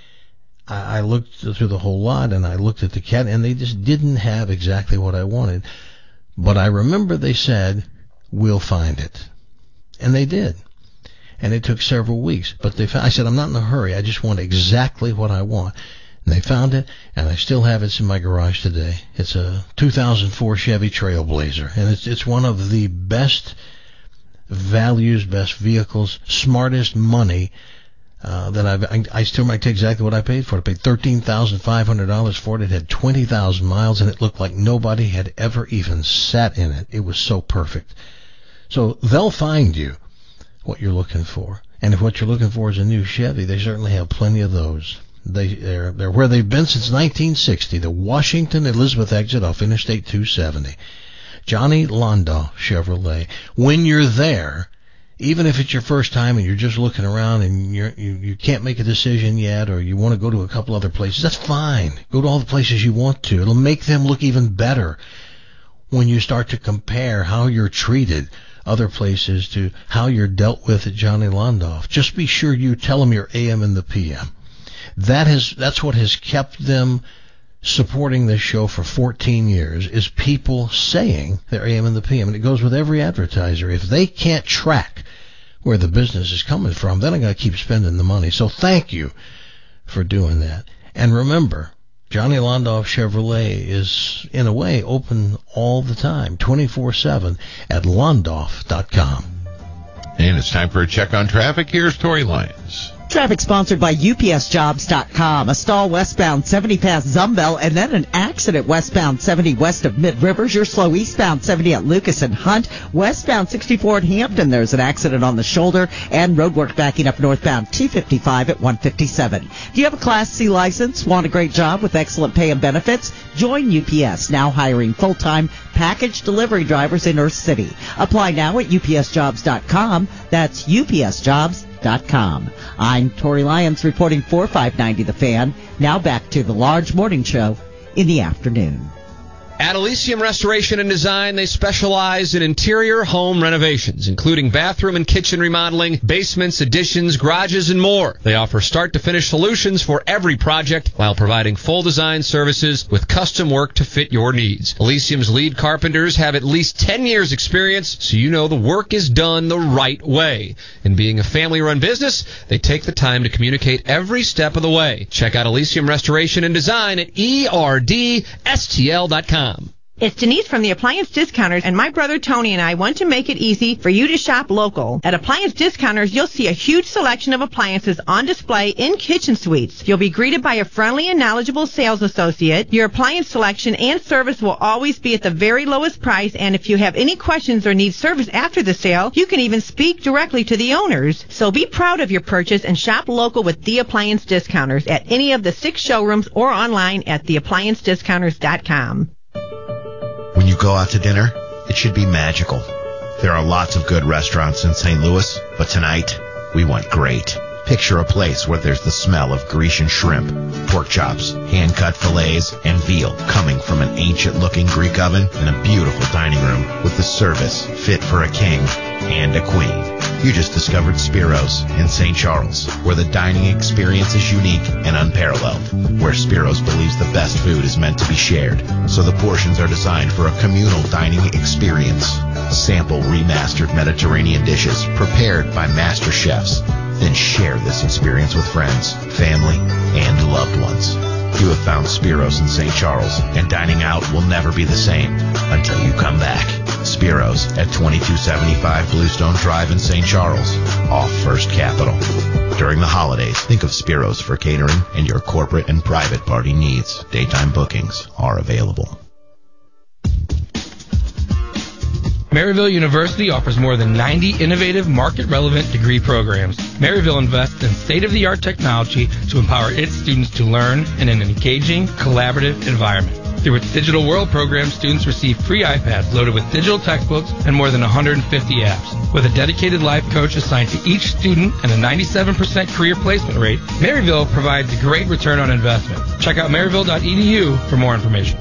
Speaker 3: I looked through the whole lot and I looked at the cat, and they just didn't have exactly what I wanted. But I remember they said, we'll find it. And they did. And it took several weeks. But I said, I'm not in a hurry. I just want exactly what I want. And they found it, and I still have it in my garage today. It's a 2004 Chevy Trailblazer, and it's one of the best values, best vehicles, smartest money that I still might take exactly what I paid for it. I paid $13,500 for it. It had 20,000 miles, and it looked like nobody had ever even sat in it. It was so perfect. So they'll find you what you're looking for. And if what you're looking for is a new Chevy, they certainly have plenty of those. They're where they've been since 1960, the Washington Elizabeth exit off Interstate 270. Johnny Londoff Chevrolet. When you're there, even if it's your first time and you're just looking around and you can't make a decision yet, or you want to go to a couple other places, that's fine. Go to all the places you want to. It'll make them look even better when you start to compare how you're treated other places to how you're dealt with at Johnny Londoff. Just be sure you tell them your AM and the PM. That's what has kept them supporting this show for 14 years, is people saying their AM and the PM. And it goes with every advertiser. If they can't track where the business is coming from, then I got to keep spending the money. So thank you for doing that. And remember, Johnny Londoff Chevrolet is, in a way, open all the time, 24/7 at londoff.com.
Speaker 5: And it's time for a check on traffic. Here's Tory Lyons.
Speaker 8: Traffic sponsored by UPSjobs.com. A stall westbound 70 past Zumbel, and then an accident westbound 70 west of Mid Rivers. You're slow eastbound 70 at Lucas and Hunt. Westbound 64 at Hampton, there's an accident on the shoulder, and roadwork backing up northbound 255 at 157. Do you have a Class C license? Want a great job with excellent pay and benefits? Join UPS, now hiring full-time package delivery drivers in Earth City. Apply now at UPSjobs.com. That's UPSjobs.com. I'm Tori Lyons reporting for 590 The Fan. Now back to the Large Morning Show in the afternoon.
Speaker 9: At Elysium Restoration and Design, they specialize in interior home renovations, including bathroom and kitchen remodeling, basements, additions, garages, and more. They offer start-to-finish solutions for every project while providing full design services with custom work to fit your needs. Elysium's lead carpenters have at least 10 years experience, so you know the work is done the right way. And being a family-run business, they take the time to communicate every step of the way. Check out Elysium Restoration and Design at ERDSTL.com.
Speaker 10: It's Denise from the Appliance Discounters, and my brother Tony and I want to make it easy for you to shop local. At Appliance Discounters, you'll see a huge selection of appliances on display in kitchen suites. You'll be greeted by a friendly and knowledgeable sales associate. Your appliance selection and service will always be at the very lowest price, and if you have any questions or need service after the sale, you can even speak directly to the owners. So be proud of your purchase and shop local with the Appliance Discounters at any of the 6 showrooms or online at theappliancediscounters.com.
Speaker 11: When you go out to dinner, it should be magical. There are lots of good restaurants in St. Louis, but tonight, we want great. Picture a place where there's the smell of Grecian shrimp, pork chops, hand-cut fillets, and veal coming from an ancient-looking Greek oven in a beautiful dining room with the service fit for a king and a queen. You just discovered Spiro's in St. Charles, where the dining experience is unique and unparalleled, where Spiro's believes the best food is meant to be shared, so the portions are designed for a communal dining experience. Sample remastered Mediterranean dishes prepared by master chefs. Then share this experience with friends, family, and loved ones. You have found Spiro's in St. Charles, and dining out will never be the same until you come back. Spiro's at 2275 Bluestone Drive in St. Charles, off First Capital. During the holidays, think of Spiro's for catering and your corporate and private party needs. Daytime bookings are available.
Speaker 12: Maryville University offers more than 90 innovative, market-relevant degree programs. Maryville invests in state-of-the-art technology to empower its students to learn in an engaging, collaborative environment. Through its Digital World program, students receive free iPads loaded with digital textbooks and more than 150 apps. With a dedicated life coach assigned to each student and a 97% career placement rate, Maryville provides a great return on investment. Check out maryville.edu for more information.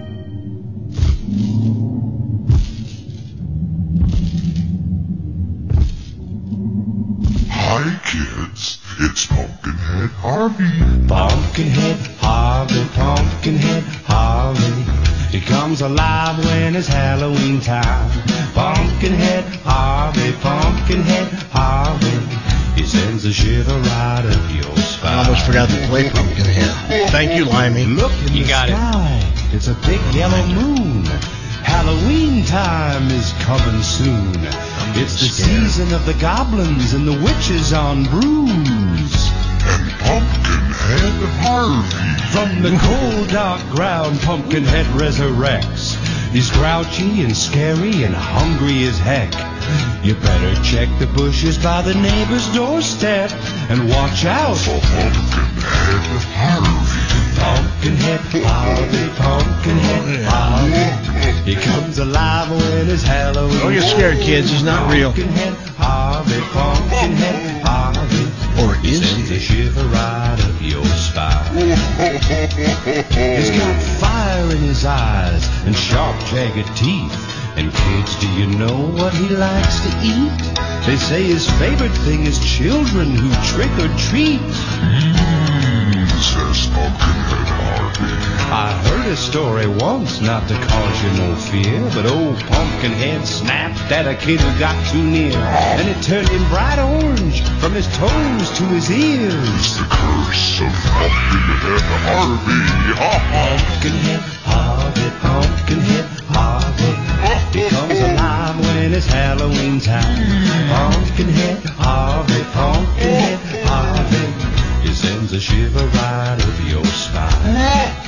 Speaker 13: Hi kids, it's Pumpkinhead Harvey.
Speaker 14: Pumpkinhead Harvey, Pumpkinhead Harvey. He comes alive when it's Halloween time. Pumpkinhead Harvey, Pumpkinhead Harvey. He sends a shiver right up your spine.
Speaker 3: I almost forgot to play Pumpkinhead. Thank you, Limey.
Speaker 14: Look in the sky. It's a big yellow moon. Halloween time is coming soon. It's the season of the goblins and the witches on brews.
Speaker 13: And Pumpkinhead Harvey.
Speaker 14: From the cold, dark ground, Pumpkinhead resurrects. He's grouchy and scary and hungry as heck. You better check the bushes by the neighbor's doorstep and watch out
Speaker 13: for Pumpkinhead Harvey.
Speaker 14: Pumpkinhead Harvey, Pumpkinhead Harvey. He comes alive when it's Halloween.
Speaker 3: Don't get scared, kids. He's not real.
Speaker 14: Pumpkinhead Harvey, Pumpkinhead Harvey.
Speaker 3: Or is he?
Speaker 14: Sends a shiver right up your spine. He's got fire in his eyes and sharp, jagged teeth. And kids, do you know what he likes to eat? They say his favorite thing is children who trick or treat.
Speaker 13: Says Pumpkinhead Harvey.
Speaker 14: I heard heard a story once, not to cause you no fear, but old Pumpkinhead snapped at a kid who got too near, and it turned him bright orange from his toes to his ears.
Speaker 13: The curse of Pumpkinhead Harvey.
Speaker 14: Pumpkinhead Harvey, Pumpkinhead Harvey. He comes alive when it's Halloween time. Pumpkinhead Harvey, Pumpkinhead Harvey. He sends a shiver right up your spine.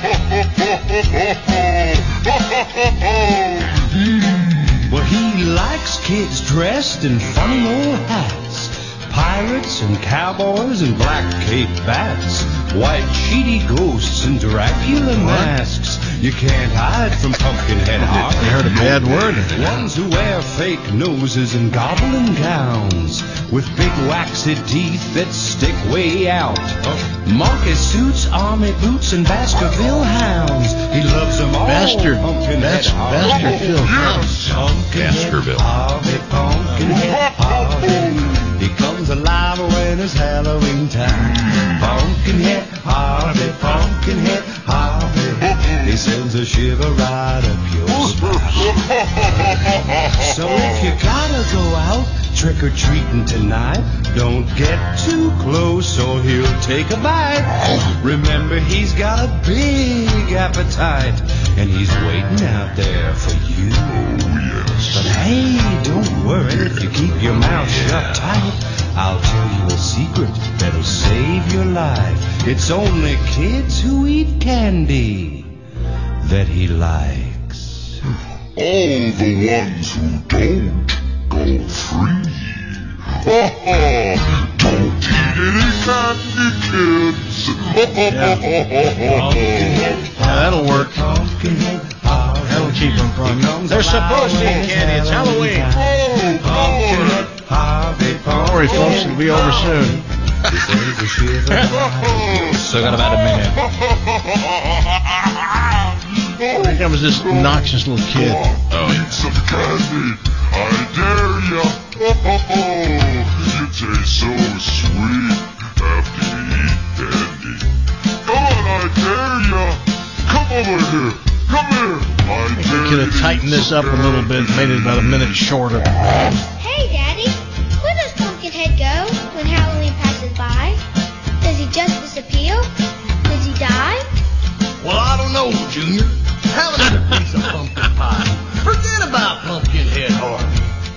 Speaker 14: Well, he likes kids dressed in funny old hats, pirates and cowboys and black cape bats, white cheaty ghosts and Dracula masks. You can't hide from Pumpkinhead Harvey.
Speaker 3: They heard a bad word in it.
Speaker 14: Ones who wear fake noses and goblin gowns, with big waxy teeth that stick way out, monkey suits, army boots, and Baskerville hounds. He loves them all. Pumpkinhead
Speaker 3: Baskerville hounds.
Speaker 5: Baskerville.
Speaker 14: Harvey, Pumpkinhead Harvey. He comes alive when it's Halloween time. Pumpkinhead Harvey, Pumpkinhead Harvey. He sends a shiver right up your spine. So if you gotta go out trick-or-treating tonight, don't get too close or he'll take a bite. Remember, he's got a big appetite, and he's waiting out there for you. But hey, don't worry if you keep your mouth shut tight. I'll tell you a secret that'll save your life. It's only kids who eat candy that he likes.
Speaker 13: All the ones who don't go free. Don't eat any candy, kids.
Speaker 3: That'll work. That'll keep them from you. They're supposed to eat candy. It's Halloween. Don't worry, folks. It'll be over soon.
Speaker 6: Still got about a minute.
Speaker 3: Here comes this obnoxious little kid.
Speaker 13: Eat some candy. I dare ya. You taste so sweet after you eat candy. Come on, I dare ya. Come over here. Come here. I dare
Speaker 3: Could have tightened this up a little bit, made it about a minute shorter.
Speaker 15: Hey, Daddy. Where does Pumpkinhead go when Halloween passes by? Does he just disappear? Does he die?
Speaker 3: Well, I don't know, Junior. Have another piece of pumpkin pie. Forget about Pumpkinhead Harvey.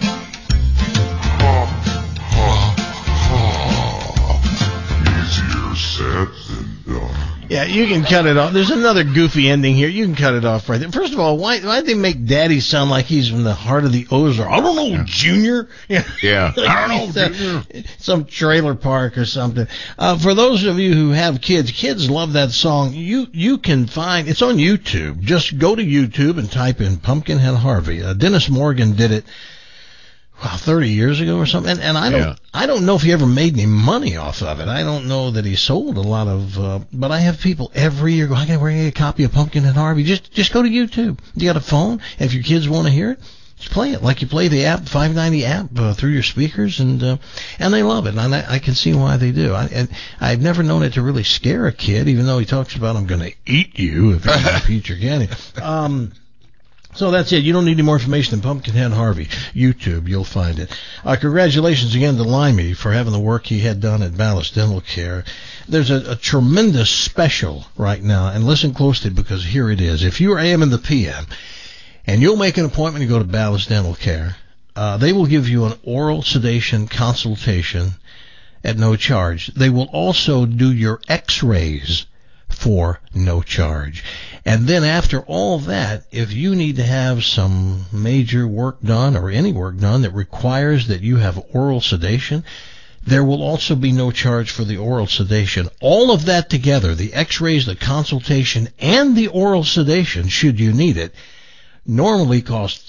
Speaker 13: Easier said than done.
Speaker 3: Yeah, you can cut it off. There's another goofy ending here. You can cut it off right there. First of all, why they make Daddy sound like he's from the heart of the Ozark? I don't know, Junior.
Speaker 5: Yeah.
Speaker 3: I don't know, Junior. Some trailer park or something. For those of you who have kids love that song. You can find it's on YouTube. Just go to YouTube and type in Pumpkinhead Harvey. Dennis Morgan did it 30 years ago or something, and I don't know if he ever made any money off of it. I don't know that he sold a lot of, but I have people every year go, I gotta get a copy of Pumpkinhead Harvey. Just go to YouTube. You got a phone? If your kids want to hear it, just play it like you play the app, 590 app, through your speakers, and they love it, and I can see why they do. I've never known it to really scare a kid, even though he talks about, I'm gonna eat you if you don't eat your candy. So that's it. You don't need any more information than Pumpkinhead Harvey. YouTube, you'll find it. Congratulations again to Limey for having the work he had done at Ballast Dental Care. There's a tremendous special right now, and listen closely because here it is. If you are AM in the PM, and you'll make an appointment to go to Ballast Dental Care, they will give you an oral sedation consultation at no charge. They will also do your x-rays for no charge. And then after all that, if you need to have some major work done or any work done that requires that you have oral sedation, there will also be no charge for the oral sedation. All of that together, the x-rays, the consultation, and the oral sedation, should you need it, normally cost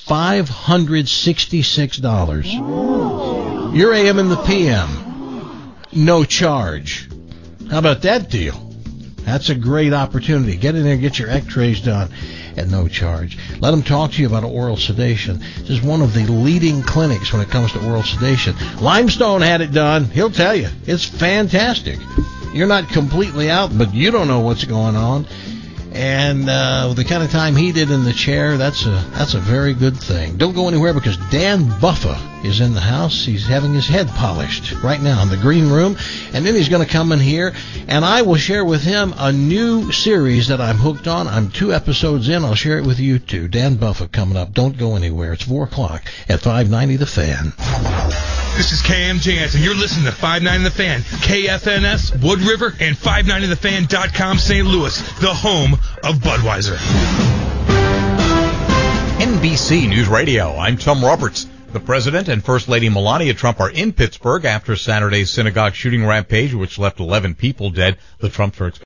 Speaker 3: $566. Your AM and the PM, no charge. How about that deal? That's a great opportunity. Get in there and get your x-rays done at no charge. Let them talk to you about oral sedation. This is one of the leading clinics when it comes to oral sedation. Limestone had it done. He'll tell you. It's fantastic. You're not completely out, but you don't know what's going on. And the kind of time he did in the chair, that's a very good thing. Don't go anywhere because Dan Buffa is in the house. He's having his head polished right now in the green room. And then he's going to come in here, and I will share with him a new series that I'm hooked on. I'm 2 episodes in. I'll share it with you too. Dan Buffa coming up. Don't go anywhere. It's 4 o'clock at 590 The Fan.
Speaker 16: This is KM Jansen. You're listening to 590 The Fan, KFNS, Wood River, and 590thefan.com St. Louis, the home of Budweiser.
Speaker 17: NBC News Radio, I'm Tom Roberts. The President and First Lady Melania Trump are in Pittsburgh after Saturday's synagogue shooting rampage, which left 11 people dead. The Trumps are expected